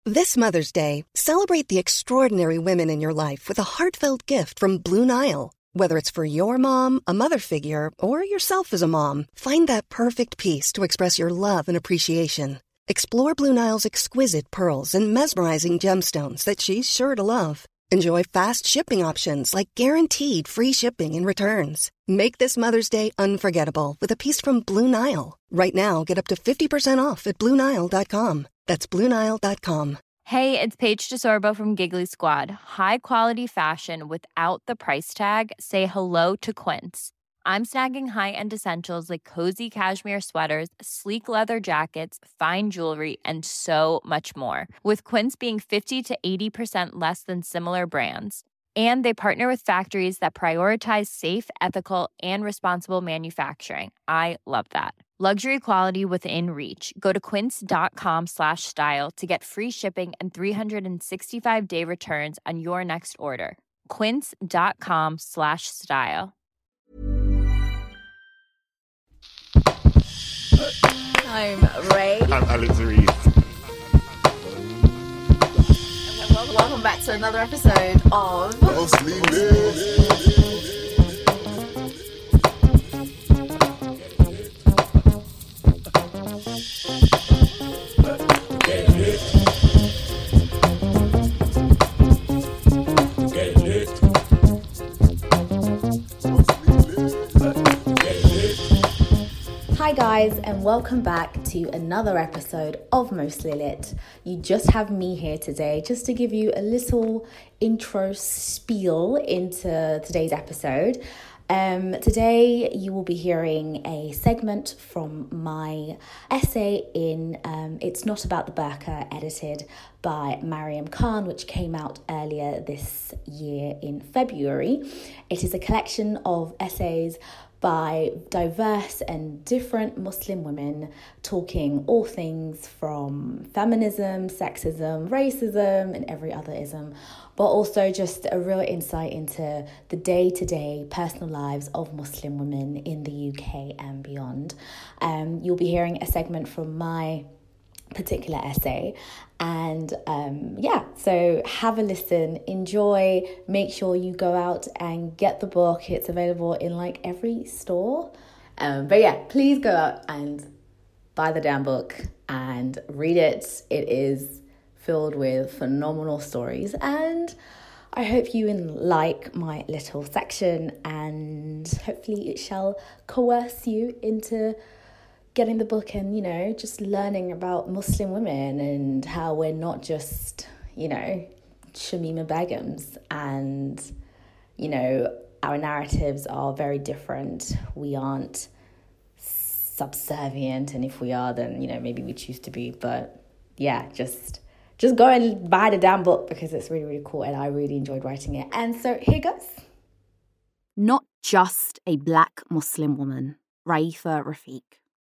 This Mother's Day, celebrate the extraordinary women in your life with a heartfelt gift from Blue Nile. Whether it's for your mom, a mother figure, or yourself as a mom, find that perfect piece to express your love and appreciation. Explore Blue Nile's exquisite pearls and mesmerizing gemstones that she's sure to love. Enjoy fast shipping options like guaranteed free shipping and returns. Make this Mother's Day unforgettable with a piece from Blue Nile. Right now, get up to 50% off at BlueNile.com. That's BlueNile.com. Hey, it's Paige DeSorbo from Giggly Squad. High quality fashion without the price tag. Say hello to Quince. I'm snagging high-end essentials like cozy cashmere sweaters, sleek leather jackets, fine jewelry, and so much more. With Quince being 50 to 80% less than similar brands. And they partner with factories that prioritize safe, ethical, and responsible manufacturing. I love that. Luxury quality within reach. Go to quince.com/style to get free shipping and 365-day returns on your next order. Quince.com/style. I'm Ray. I'm Alex Reed. Welcome back to another episode of Mostly Lit. Hi guys, and welcome back to another episode of Mostly Lit. You just have me here today just to give you a little intro spiel into today's episode. Today you will be hearing a segment from my essay in It's Not About the Burqa, edited by Mariam Khan, which came out earlier this year in February. It is a collection of essays by diverse and different Muslim women talking all things from feminism, sexism, racism, and every other ism, but also just a real insight into the day-to-day personal lives of Muslim women in the UK and beyond. You'll be hearing a segment from my particular essay, and so have a listen, enjoy, make sure you go out and get the book. It's available in like every store, please go out and buy the damn book and read it. It is filled with phenomenal stories, and I hope you like my little section, and hopefully it shall coerce you into getting the book and, just learning about Muslim women and how we're not just, Shamima Begums, and, our narratives are very different. We aren't subservient, and if we are, then, maybe we choose to be. But yeah, just go and buy the damn book because it's really, really cool, and I really enjoyed writing it. And so here goes. Not just a black Muslim woman, Raifa Rafiq.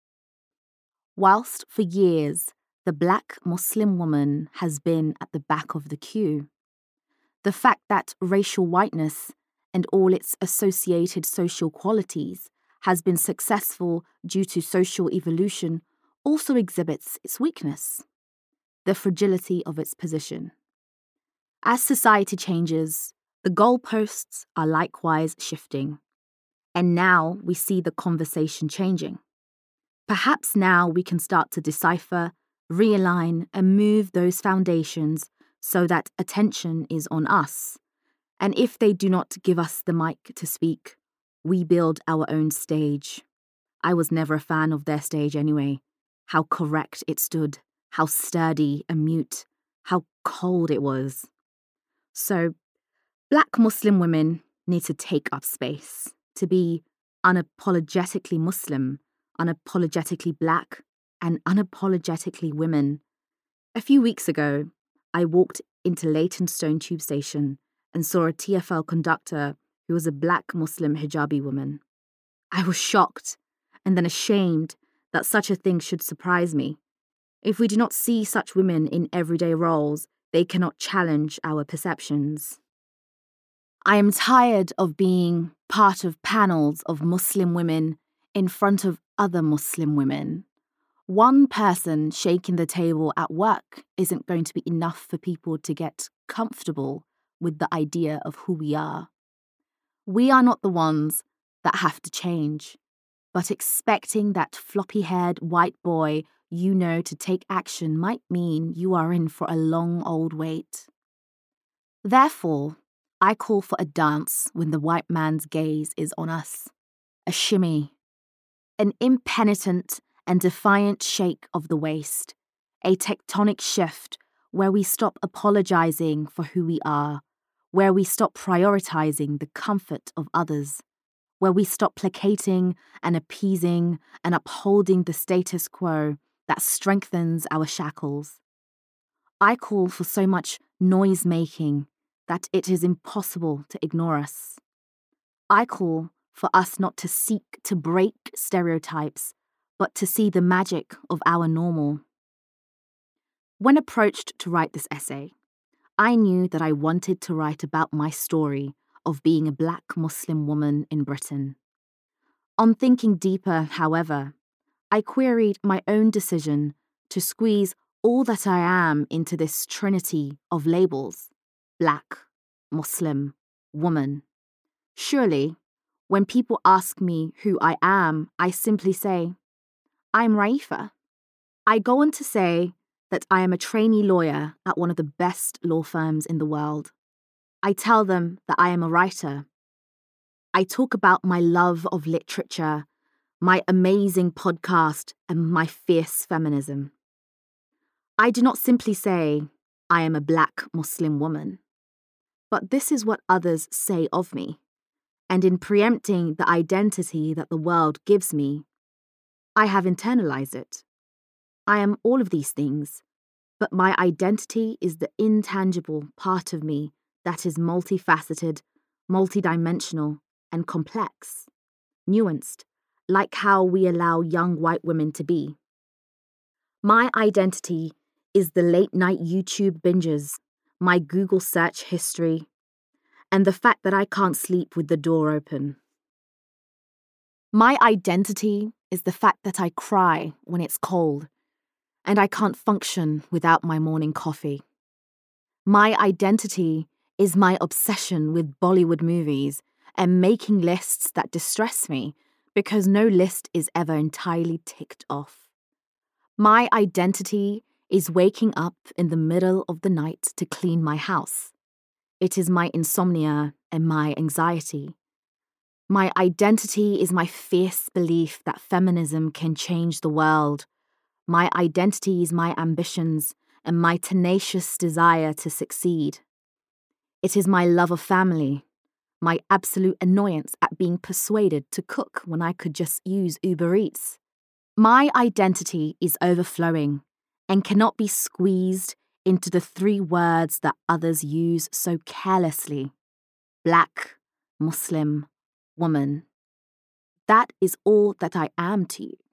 Whilst for years the black Muslim woman has been at the back of the queue, the fact that racial whiteness and all its associated social qualities has been successful due to social evolution also exhibits its weakness, the fragility of its position. As society changes, the goalposts are likewise shifting, and now we see the conversation changing. Perhaps now we can start to decipher, realign, and move those foundations so that attention is on us. And if they do not give us the mic to speak, we build our own stage. I was never a fan of their stage anyway. How correct it stood, how sturdy and mute, how cold it was. So, black Muslim women need to take up space, to be unapologetically Muslim, unapologetically black, and unapologetically women. A few weeks ago, I walked into Leytonstone Tube Station and saw a TfL conductor who was a black Muslim hijabi woman. I was shocked and then ashamed that such a thing should surprise me. If we do not see such women in everyday roles, they cannot challenge our perceptions. I am tired of being part of panels of Muslim women in front of other Muslim women, One person shaking the table at work isn't going to be enough for people to get comfortable with the idea of who we are. We are not the ones that have to change, but expecting that floppy-haired white boy you know to take action might mean you are in for a long old wait. Therefore, I call for a dance when the white man's gaze is on us. A shimmy. An impenitent and defiant shake of the waist. A tectonic shift where we stop apologizing for who we are, where we stop prioritizing the comfort of others, where we stop placating and appeasing and upholding the status quo that strengthens our shackles. I call for so much noise-making that it is impossible to ignore us. I call for us not to seek to break stereotypes, but to see the magic of our normal. When approached to write this essay, I knew that I wanted to write about my story of being a Black Muslim woman in Britain. On thinking deeper, however, I queried my own decision to squeeze all that I am into this trinity of labels: Black, Muslim, woman. Surely, when people ask me who I am, I simply say, I'm Raifa. I go on to say that I am a trainee lawyer at one of the best law firms in the world. I tell them that I am a writer. I talk about my love of literature, my amazing podcast, and my fierce feminism. I do not simply say, I am a Black Muslim woman. But this is what others say of me. And in preempting the identity that the world gives me, I have internalized it. I am all of these things, but my identity is the intangible part of me that is multifaceted, multidimensional, and complex, nuanced, like how we allow young white women to be. My identity is the late-night YouTube binges, my Google search history, and the fact that I can't sleep with the door open. My identity is the fact that I cry when it's cold, and I can't function without my morning coffee. My identity is my obsession with Bollywood movies and making lists that distress me because no list is ever entirely ticked off. My identity is waking up in the middle of the night to clean my house. It is my insomnia and my anxiety. My identity is my fierce belief that feminism can change the world. My identity is my ambitions and my tenacious desire to succeed. It is my love of family, my absolute annoyance at being persuaded to cook when I could just use Uber Eats. My identity is overflowing and cannot be squeezed into the 3 words that others use so carelessly: Black, Muslim, woman. That is all that I am to you.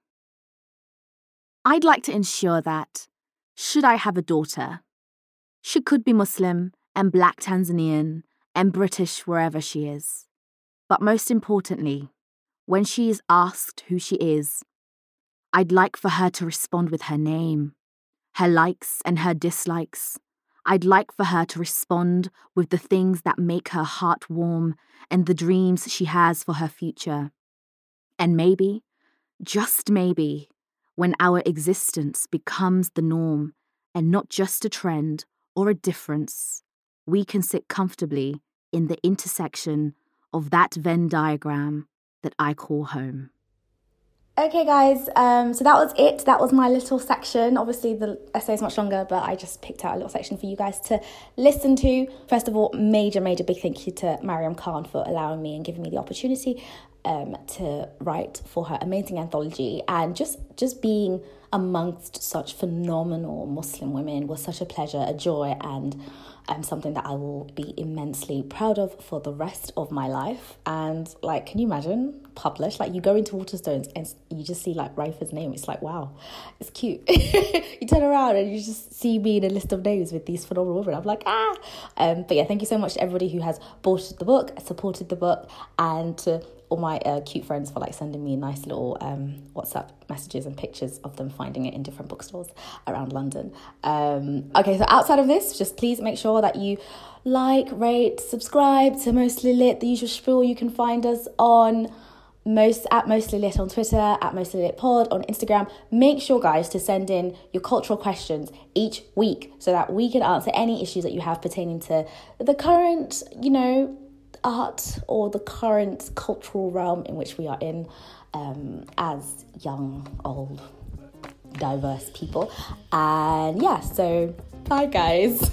I'd like to ensure that, should I have a daughter, she could be Muslim and Black Tanzanian and British wherever she is. But most importantly, when she is asked who she is, I'd like for her to respond with her name, her likes and her dislikes. I'd like for her to respond with the things that make her heart warm and the dreams she has for her future. And maybe, just maybe, when our existence becomes the norm and not just a trend or a difference, we can sit comfortably in the intersection of that Venn diagram that I call home. Okay guys, so that was it. That was my little section. Obviously the essay is much longer, but I just picked out a little section for you guys to listen to. First of all, major big thank you to Mariam Khan for allowing me and giving me the opportunity to write for her amazing anthology, and just being amongst such phenomenal Muslim women was such a pleasure, a joy, and something that I will be immensely proud of for the rest of my life. And like, can you imagine published? Like, you go into Waterstones and you just see like Raifa's name. It's like, wow, it's cute. You turn around and you just see me in a list of names with these phenomenal women. I'm like, but yeah, thank you so much to everybody who has bought the book, supported the book, and to all my cute friends for like sending me nice little WhatsApp messages and pictures of them finding it in different bookstores around London. Okay, so outside of this, just please make sure that you like, rate, subscribe to Mostly Lit, the usual spiel. You can find us on at Mostly Lit on Twitter, at Mostly Lit Pod on Instagram. Make sure, guys, to send in your cultural questions each week so that we can answer any issues that you have pertaining to the current, art or the current cultural realm in which we are in as young, old, diverse people. And yeah, so bye, guys.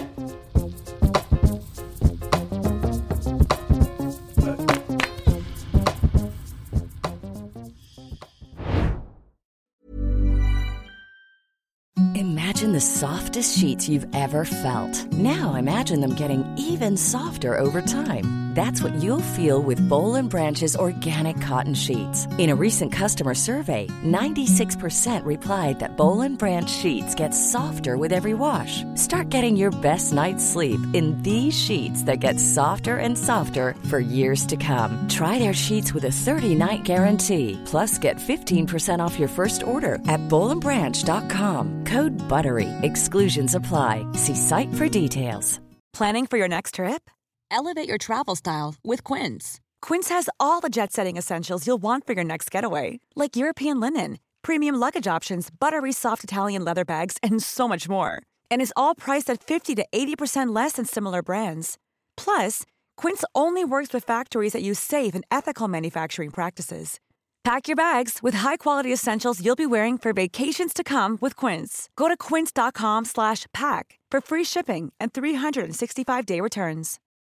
Imagine the softest sheets you've ever felt. Now imagine them getting even softer over time. That's what you'll feel with Boll & Branch's organic cotton sheets. In a recent customer survey, 96% replied that Boll & Branch sheets get softer with every wash. Start getting your best night's sleep in these sheets that get softer and softer for years to come. Try their sheets with a 30-night guarantee. Plus, get 15% off your first order at bollandbranch.com. Code BUTTERY. Exclusions apply. See site for details. Planning for your next trip? Elevate your travel style with Quince. Quince has all the jet-setting essentials you'll want for your next getaway, like European linen, premium luggage options, buttery soft Italian leather bags, and so much more. And is all priced at 50 to 80% less than similar brands. Plus, Quince only works with factories that use safe and ethical manufacturing practices. Pack your bags with high-quality essentials you'll be wearing for vacations to come with Quince. Go to quince.com/pack for free shipping and 365-day returns.